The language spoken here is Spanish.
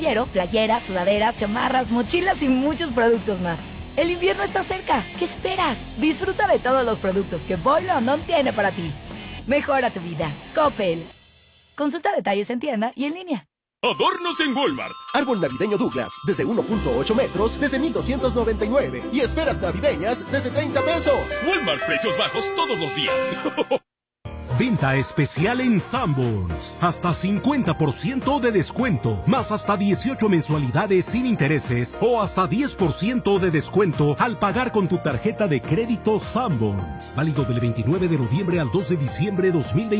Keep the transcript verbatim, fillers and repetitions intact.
Playeras, sudaderas, chamarras, mochilas y muchos productos más. El invierno está cerca. ¿Qué esperas? Disfruta de todos los productos que Boy London tiene para ti. Mejora tu vida. Coppel. Consulta detalles en tienda y en línea. Adornos en Walmart. Árbol navideño Douglas, desde uno punto ocho metros, desde mil doscientos noventa y nueve. Y esferas navideñas, desde treinta pesos. Walmart, precios bajos todos los días. Venta especial en Sanborns. Hasta cincuenta por ciento de descuento, más hasta dieciocho mensualidades sin intereses o hasta diez por ciento de descuento al pagar con tu tarjeta de crédito Sanborns. Válido del veintinueve de noviembre al dos de diciembre de dos mil veinte.